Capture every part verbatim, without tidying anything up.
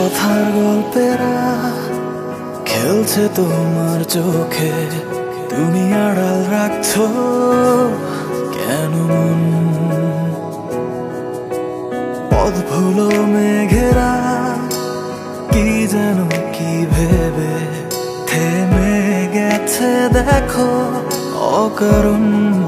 রূপকথার গল্পেরা খেলছে তোমার চোখে, তুমি আড়াল রাখছো কেন মন? পথ ভুলো মেঘেরা কি যেন কি ভেবে থেমে গেছে দেখো অকারণ।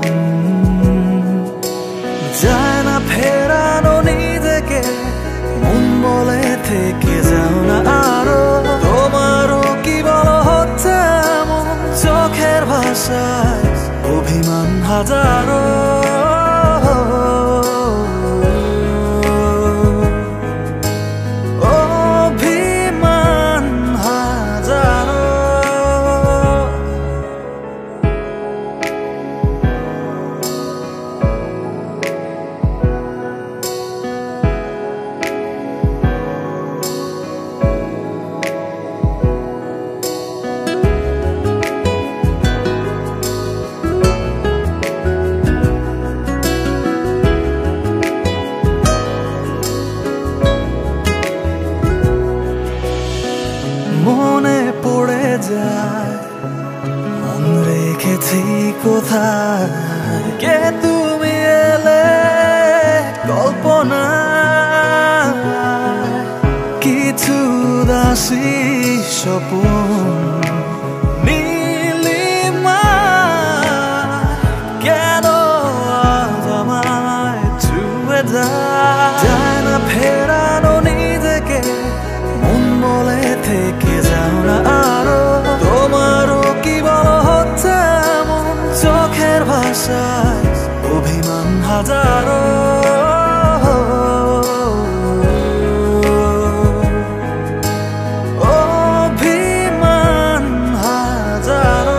যায় না ফেরানো নিজেকে, মন বলে থেকে যাও না আরো। তোমারও কি বলো হচ্ছে এমন, চোখের ভাষায় অভিমান হাজারো। মনে পড়ে যায় মন রেখেছি কোথায়, কে তুমি এলে কল্পনা। কিছু দাসী স্বপন নীলিমা, কেন আজ আমায় ছুঁয়ে যায়। যায় না ফেরানো নিজেকে, মন বলে থেকে যাও না আরো। তোমারও কি বলো হচ্ছে এমন, চোখের ভাষায় অভিমান হাজারো। অভিমান হাজারো।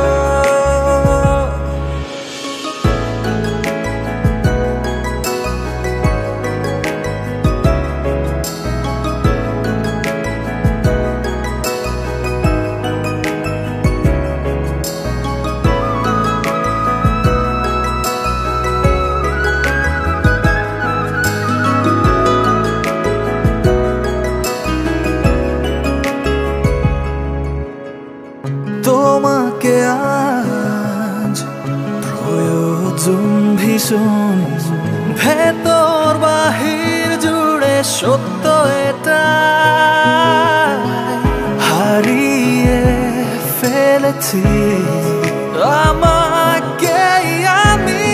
তোমাকে আজ প্রয়োজন ভীষণ, ভেতর বাহির জুড়ে সত্য এটা। হারিয়ে ফেলেছি আমাকে আমি,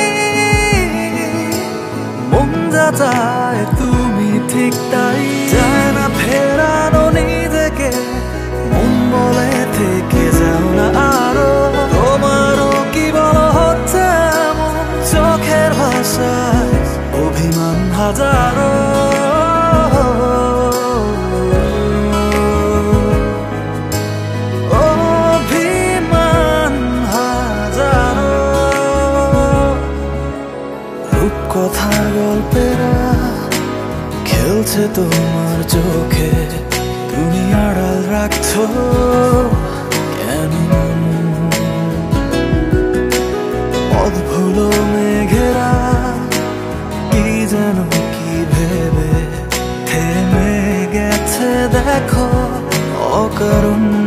মন যা চায় তুমি ঠিক তাই। যায় না ফেরানো নিজেকে, মন বলে থেকে যাও না আরো। তোমারও কি বলো হচ্ছে এমন, চোখের ভাষায় অভিমান হাজারো। অভিমান হাজারো। রূপকথার গল্পেরা খেলছে তোমার চোখে, তুমি আড়াল রাখছো কেন মন? পথ ভুলো মেঘেরা কি যেন কি ভেবে থেমে গেছে দেখো অকারণ।